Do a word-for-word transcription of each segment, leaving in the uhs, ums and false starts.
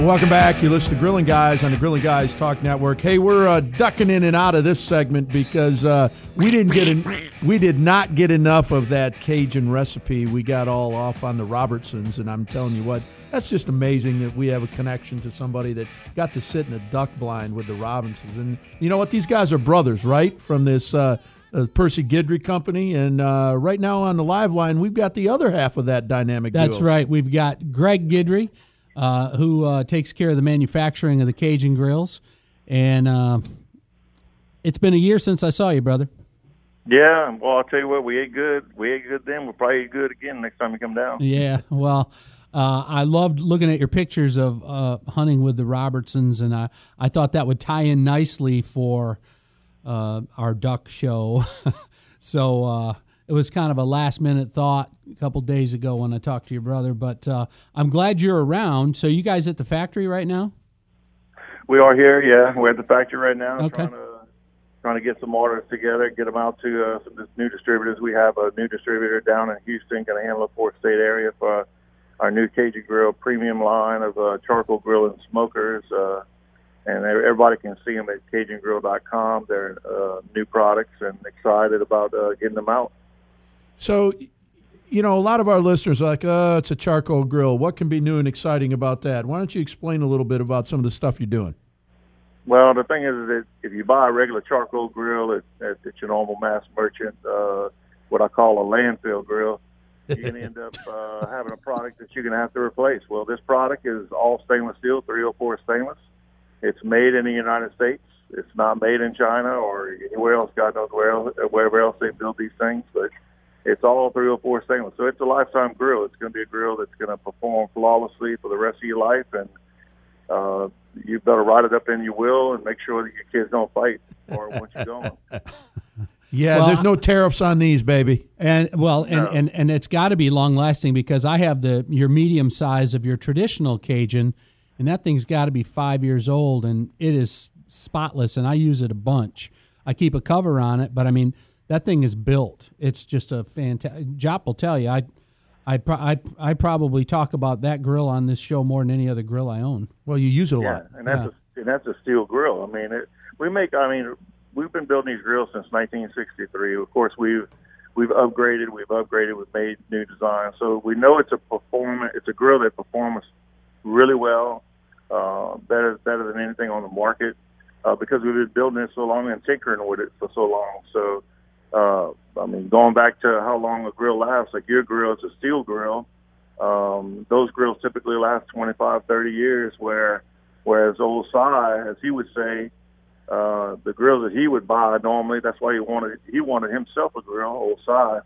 Welcome back. You listen to Grilling Guys on the Grilling Guys Talk Network. Hey, we're uh, ducking in and out of this segment because uh, we didn't get in, we did not get enough of that Cajun recipe. We got all off on the Robertsons, and I'm telling you what, that's just amazing that we have a connection to somebody that got to sit in a duck blind with the Robinsons. And you know what? These guys are brothers, right? From this uh, uh, Percy Guidry company. And uh, right now on the live line, we've got the other half of that dynamic That's duo. right. We've got Greg Guidry, uh, who uh, takes care of the manufacturing of the Cajun grills. And uh, it's been a year since I saw you, brother. Yeah, well, I'll tell you what, we ate good. We ate good then. We'll probably eat good again next time you come down. Yeah, well, uh, I loved looking at your pictures of uh, hunting with the Robertsons, and I, I thought that would tie in nicely for uh, our duck show. so uh, it was kind of a last-minute thought a couple days ago when I talked to your brother, but uh, I'm glad you're around. So you guys at the factory right now? We are here, yeah. We're at the factory right now okay. trying to trying to get some orders together, get them out to uh, some new distributors. We have a new distributor down in Houston, going to handle the Fort State area for our new Cajun Grill premium line of uh, charcoal grill and smokers. Uh, and everybody can see them at Cajun Grill dot com. They're uh, new products, and excited about uh, getting them out. So, you know, a lot of our listeners are like, oh, it's a charcoal grill. What can be new and exciting about that? Why don't you explain a little bit about some of the stuff you're doing? Well, the thing is that if you buy a regular charcoal grill at, at, at your normal mass merchant, uh, what I call a landfill grill, you're going to end up uh, having a product that you're going to have to replace. Well, this product is all stainless steel, three oh four stainless. It's made in the United States. It's not made in China or anywhere else. God knows where else, wherever else they build these things, but it's all three oh four stainless. So it's a lifetime grill. It's going to be a grill that's going to perform flawlessly for the rest of your life, and uh, you better write it up in your will and make sure that your kids don't fight or once you're going. Yeah, well, there's no tariffs on these, baby. And well, and, no. and, and it's got to be long lasting because I have the your medium size of your traditional Cajun, and that thing's got to be five years old, and it is spotless, and I use it a bunch. I keep a cover on it, but I mean that thing is built. It's just a fantastic. Jop will tell you, I, I, pro- I, I probably talk about that grill on this show more than any other grill I own. Well, you use it a yeah, lot. and that's Yeah. a, and that's a steel grill. I mean, it, we make. I mean, we've been building these grills since nineteen sixty-three. Of course, we've we've upgraded. We've upgraded. We've made new designs. So we know it's a perform. It's a grill that performs really well, uh, better better than anything on the market, uh, because we've been building it so long and tinkering with it for so long. So. Uh, I mean, going back to how long a grill lasts, like your grill is a steel grill. Um, those grills typically last twenty-five, thirty years, where, whereas old Si, as he would say, uh, the grills that he would buy normally, that's why he wanted he wanted himself a grill, old Si.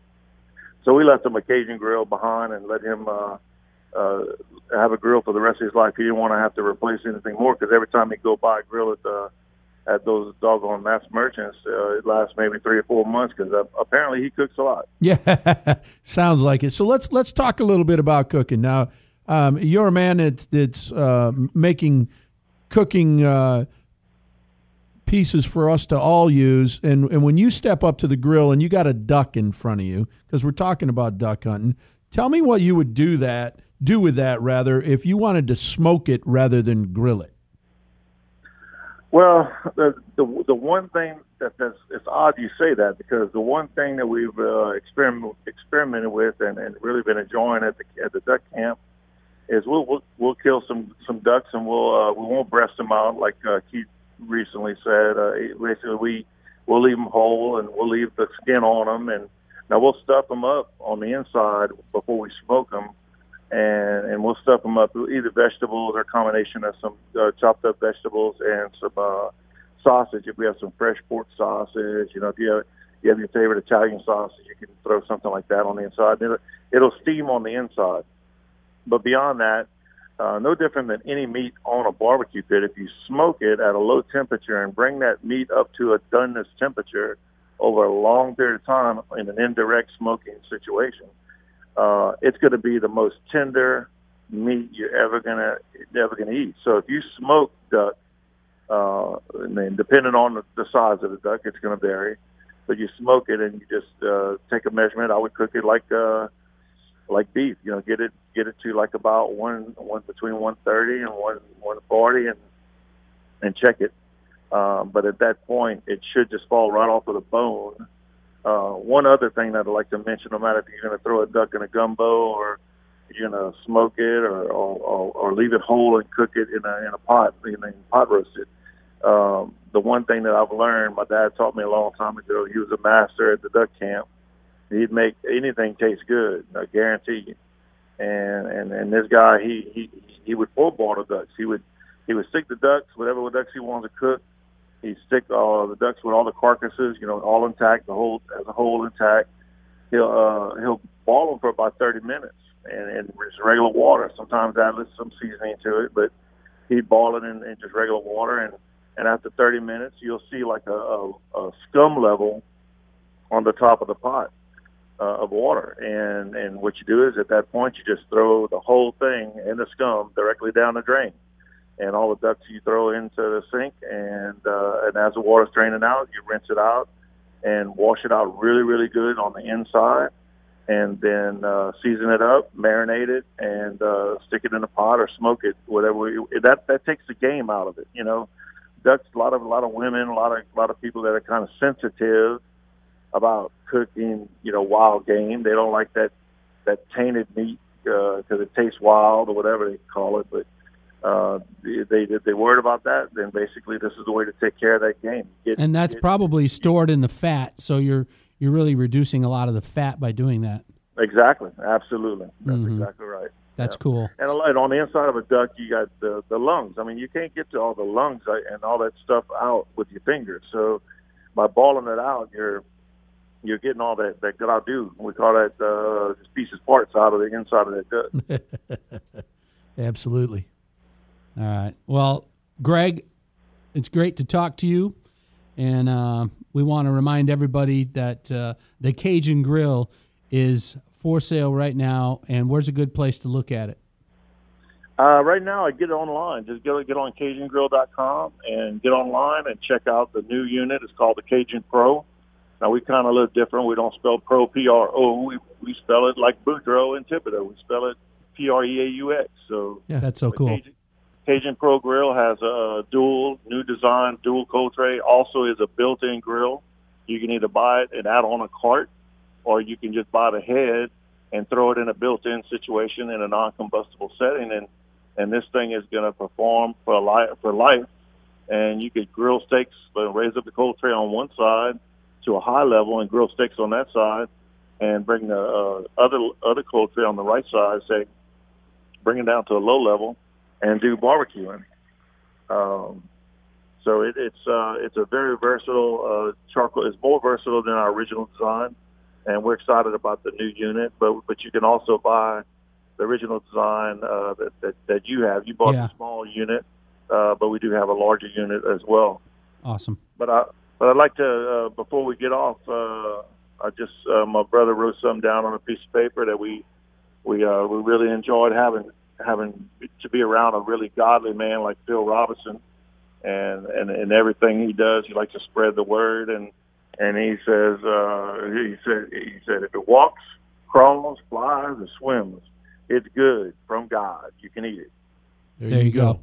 So we left him a Cajun grill behind and let him uh, uh, have a grill for the rest of his life. He didn't want to have to replace anything more because every time he'd go buy a grill at the at those doggone mass merchants, uh, it lasts maybe three or four months because uh, apparently he cooks a lot. Yeah, sounds like it. So let's let's talk a little bit about cooking. Now, um, you're a man that's, that's uh, making cooking uh, pieces for us to all use, and, and when you step up to the grill and you got a duck in front of you, because we're talking about duck hunting, tell me what you would do that do with that rather if you wanted to smoke it rather than grill it. Well, the, the the one thing that that's, it's odd you say that because the one thing that we've uh, experiment, experimented with and, and really been enjoying at the at the duck camp is we'll we'll, we'll kill some, some ducks and we'll uh, we won't breast them out like uh, Keith recently said. Uh, basically, we we'll leave them whole and we'll leave the skin on them, and now we'll stuff them up on the inside before we smoke them. And, and we'll stuff them up with either vegetables or a combination of some uh, chopped up vegetables and some uh, sausage. If we have some fresh pork sausage, you know, if you have, you have your favorite Italian sausage, you can throw something like that on the inside. It'll, it'll steam on the inside. But beyond that, uh, no different than any meat on a barbecue pit. If you smoke it at a low temperature and bring that meat up to a doneness temperature over a long period of time in an indirect smoking situation, Uh, it's going to be the most tender meat you're ever gonna ever gonna eat. So if you smoke duck, uh, and then depending on the, the size of the duck, it's going to vary. But you smoke it and you just uh, take a measurement. I would cook it like uh, like beef. You know, get it get it to like about one one between one thirty and one one forty, and and check it. Um, but at that point, it should just fall right off of the bone. Uh, one other thing that I'd like to mention, no matter if you're going to throw a duck in a gumbo or you're going to smoke it or, or, or, or leave it whole and cook it in a, in a pot, you know, pot roast it. Um, the one thing that I've learned, my dad taught me a long time ago, he was a master at the duck camp. He'd make anything taste good, I guarantee you. And, and, and this guy, he, he, he would full ball the ducks. He would, he would stick the ducks, whatever ducks he wanted to cook. He'd stick all the ducks with all the carcasses, you know, all intact, the whole as a whole intact. He'll uh, he'll ball them for about thirty minutes, and, and just regular water. Sometimes add some seasoning to it, but he'd ball it in, in just regular water, and, and after thirty minutes, you'll see like a, a, a scum level on the top of the pot uh, of water. And and what you do is at that point, you just throw the whole thing in the scum directly down the drain. And all the ducks you throw into the sink, and uh, and as the water's draining out, you rinse it out and wash it out really, really good on the inside, and then uh, season it up, marinate it, and uh, stick it in a pot or smoke it, whatever. You, that that takes the game out of it, you know. Ducks, a lot of a lot of women, a lot of a lot of people that are kind of sensitive about cooking, you know, wild game. They don't like that that tainted meat because uh, it tastes wild or whatever they call it, but. Uh, they they worried about that, then basically this is the way to take care of that game. Get, and that's get, probably stored in the fat, so you're you're really reducing a lot of the fat by doing that. Exactly, absolutely. That's mm-hmm. exactly right. That's yeah. cool. And on the inside of a duck, you got the, the lungs. I mean, you can't get to all the lungs and all that stuff out with your fingers. So by balling it out, you're you're getting all that, that gras-du. We call that uh, just pieces, parts out of the inside of that duck. Absolutely. All right. Well, Greg, it's great to talk to you, and uh, we want to remind everybody that uh, the Cajun Grill is for sale right now, and where's a good place to look at it? Uh, right now, I get it online. Just get, get on Cajun Grill dot com and get online and check out the new unit. It's called the Cajun Pro. Now, we kind of live different. We don't spell Pro, P R O. We, we spell it like Boudreaux and Thibodeau. We spell it P R E A U X. So yeah, that's so cool. Cajun, Cajun Pro Grill has a dual, new design, dual cold tray. Also is a built-in grill. You can either buy it and add on a cart, or you can just buy the head and throw it in a built-in situation in a non-combustible setting. And, and this thing is going to perform for life, for life. And you could grill steaks, raise up the cold tray on one side to a high level and grill steaks on that side, and bring the uh, other other cold tray on the right side, say, bring it down to a low level, and do barbecuing. Um, so it, it's uh, it's a very versatile uh, charcoal. It's more versatile than our original design, and we're excited about the new unit. But but you can also buy the original design uh, that, that that you have. You bought yeah. a small unit, uh, but we do have a larger unit as well. Awesome. But I but I'd like to uh, before we get off, uh, I just uh, my brother wrote something down on a piece of paper that we we uh, we really enjoyed having. having to be around a really godly man like Phil Robinson, and, and, and everything he does, he likes to spread the word. And, and he says, uh, he said, he said, if it walks, crawls, flies, or swims, it's good from God. You can eat it. There, there you go. go.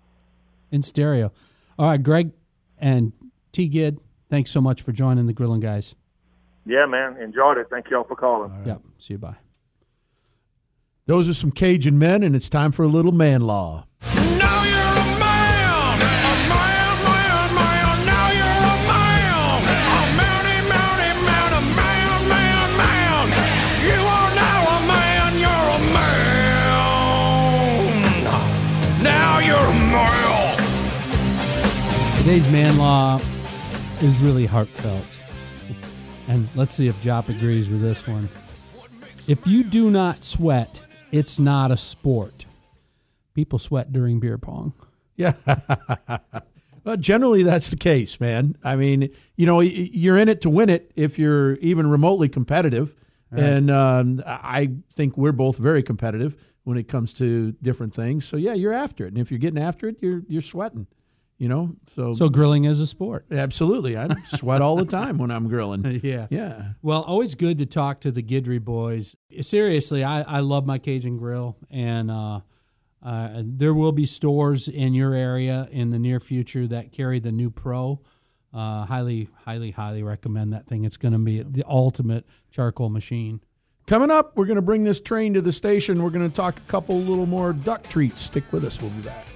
In stereo. All right, Greg and T. Gid, thanks so much for joining the Grillin' Guys. Yeah, man. Enjoyed it. Thank you all for calling. All right. Yep. See you. Bye. Those are some Cajun men, and it's time for a little man law. Now you're a man, a man, man, man. Now you're a man, a manny, manny, man, a man, man, man. You are now a man, you're a man. Now you're a man. Today's man law is really heartfelt, and let's see if Jop agrees with this one. If you do not sweat, it's not a sport. People sweat during beer pong. Yeah. Well, generally that's the case, man. I mean, you know, you're in it to win it if you're even remotely competitive. Right. And um, I think we're both very competitive when it comes to different things. So, yeah, you're after it. And if you're getting after it, you're you're sweating. You know, so So grilling is a sport. absolutely, I sweat all the time when I'm grilling. Yeah. Yeah. Well, always good to talk to the Guidry boys. Seriously, I, I love my Cajun grill, and uh, uh, there will be stores in your area in the near future that carry the new Pro. Uh, highly, highly, highly recommend that thing. It's going to be the ultimate charcoal machine. Coming up, we're going to bring this train to the station. We're going to talk a couple little more duck treats. Stick with us. We'll be back.